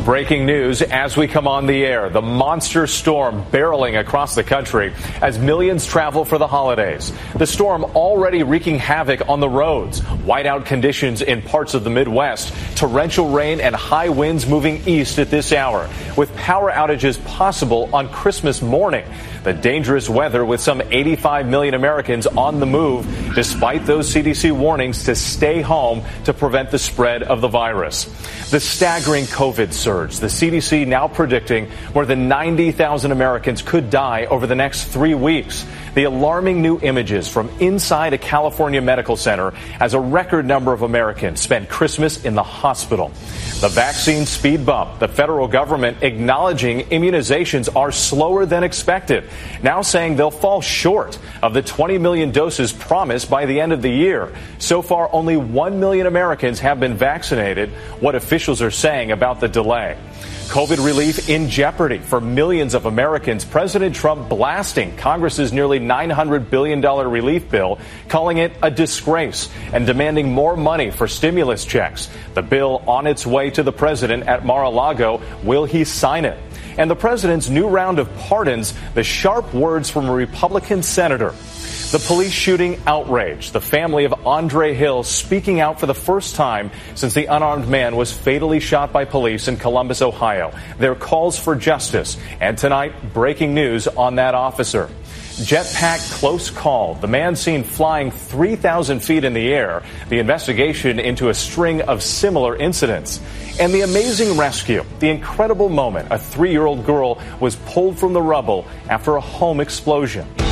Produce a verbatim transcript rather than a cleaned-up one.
Breaking news as we come on the air. The monster storm barreling across the country as millions travel for the holidays. The storm already wreaking havoc on the roads. Whiteout conditions in parts of the Midwest. Torrential rain and high winds moving east at this hour, with power outages possible on Christmas morning. The dangerous weather with some eighty-five million Americans on the move, despite those C D C warnings to stay home to prevent the spread of the virus. The staggering COVID surge. The C D C now predicting more than ninety thousand Americans could die over the next three weeks. The alarming new images from inside a California medical center as a record number of Americans spent Christmas in the hospital. The vaccine speed bump. The federal government acknowledging immunizations are slower than expected, now saying they'll fall short of the twenty million doses promised by the end of the year. So far, only one million Americans have been vaccinated. What officials are saying about the delay. COVID relief in jeopardy for millions of Americans. President Trump blasting Congress's nearly nine hundred billion dollars relief bill, calling it a disgrace and demanding more money for stimulus checks. The bill on its way to the president at Mar-a-Lago. Will he sign it? And the president's new round of pardons, the sharp words from a Republican senator. The police shooting outrage. The family of Andre Hill speaking out for the first time since the unarmed man was fatally shot by police in Columbus, Ohio. Their calls for justice. And tonight, breaking news on that officer. Jetpack close call. The man seen flying three thousand feet in the air. The investigation into a string of similar incidents. And the amazing rescue. The incredible moment. A three-year-old girl was pulled from the rubble after a home explosion.